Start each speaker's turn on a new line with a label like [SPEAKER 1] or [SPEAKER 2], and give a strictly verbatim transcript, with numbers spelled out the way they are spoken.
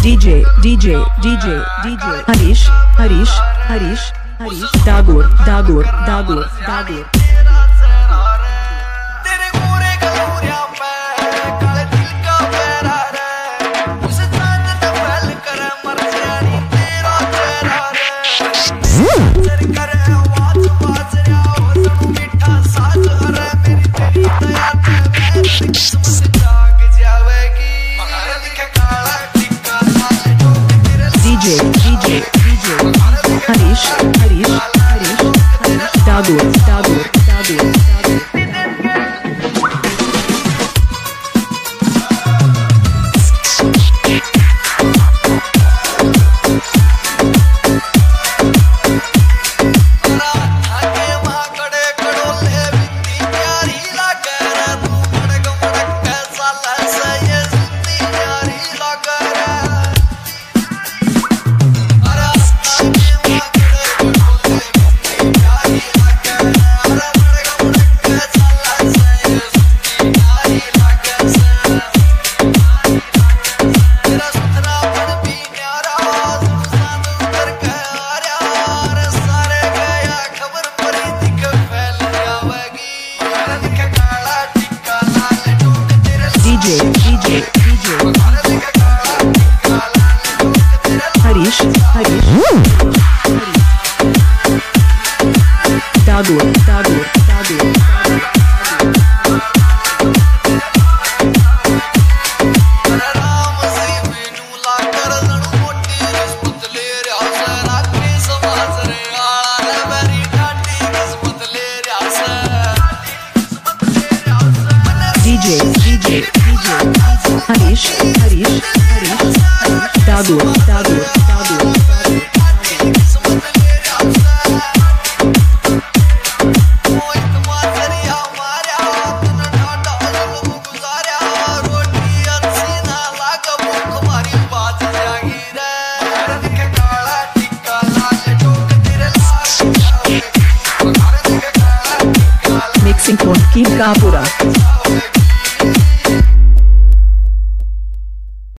[SPEAKER 1] DJ, DJ, DJ, DJ, Harish, Harish, Harish, Harish, Dagor, Dagor, Dagor, Dagor. DJ, DJ, DJ, Harish, Harish, Harish, Harish, Dagor, Dagor, Dagor, Dagor. DJ, DJ, DJ, Harish, Harish, Harish, Dagor, Dagor, Dagor, Dagor. DJ, DJ, DJ, Harish, Harish, Harish, Dagor, Dagor, Dagor, Dagor. Mixing point Kim Kapura.